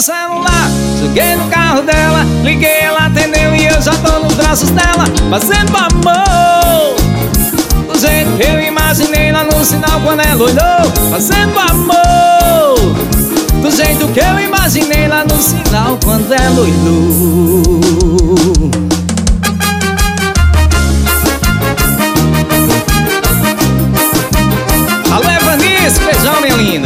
meu celular, joguei no carro dela, liguei, ela atendeu e eu já tô nos braços dela, fazendo amor do jeito que eu imaginei lá no sinal quando ela olhou. Fazendo amor do jeito que eu imaginei lá no sinal quando ela olhou. Alô, Evanice, beijão, minha linda.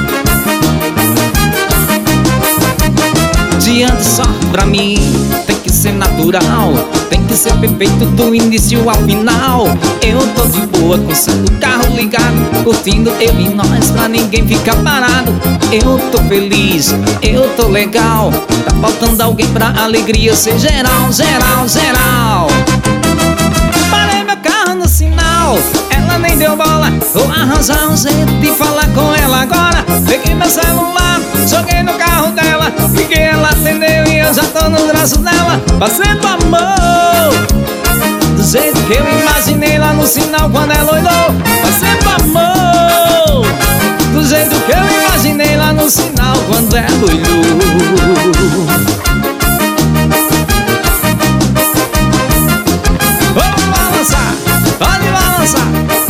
Diante só pra mim tem que ser natural, tem que ser perfeito do início ao final. Eu tô de boa com o carro ligado, curtindo eu e nós pra ninguém ficar parado. Eu tô feliz, eu tô legal, tá faltando alguém pra alegria ser geral, geral, geral. Parei meu carro no sinal, ela nem deu bola, vou arranjar um jeito de falar com ela agora. Peguei meu celular, joguei no carro dela, liguei, ela atendeu e eu já tô nos braços dela, fazendo amor do jeito que eu imaginei lá no sinal quando ela olhou. Fazendo amor do jeito que eu imaginei lá no sinal quando ela olhou. Vamos balançar, pode balançar.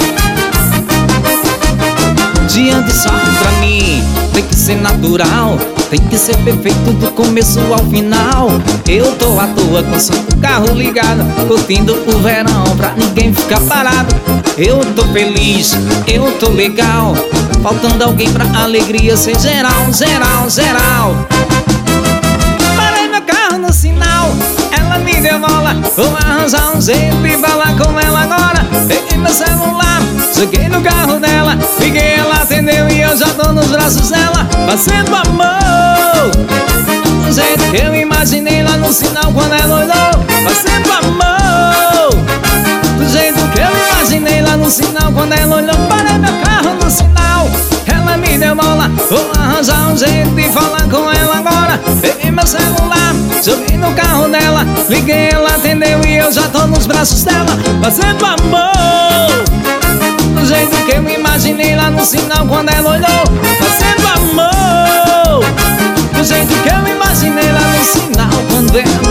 Diante só pra mim tem que ser natural, tem que ser perfeito do começo ao final. Eu tô à toa com o som do carro ligado, curtindo o verão pra ninguém ficar parado. Eu tô feliz, eu tô legal, faltando alguém pra alegria ser geral, geral, geral. Parei meu carro no sinal, ela me deu bola, vou arranjar um jeito de falar com ela agora. Peguei meu celular, joguei no carro dela, liguei, ela atendeu e eu já tô nos braços dela, fazendo amor do jeito que eu imaginei lá no sinal quando ela olhou. Fazendo amor do jeito que eu imaginei lá no sinal quando ela olhou. Parei meu carro no sinal, ela me deu bola, vou arranjar um jeito de falar com ela agora. Peguei meu celular, joguei no carro dela, liguei, ela atendeu e eu já tô nos braços dela, fazendo amor do jeito que eu imaginei lá no sinal quando ela olhou. Fazendo amor do jeito que eu imaginei lá no sinal quando ela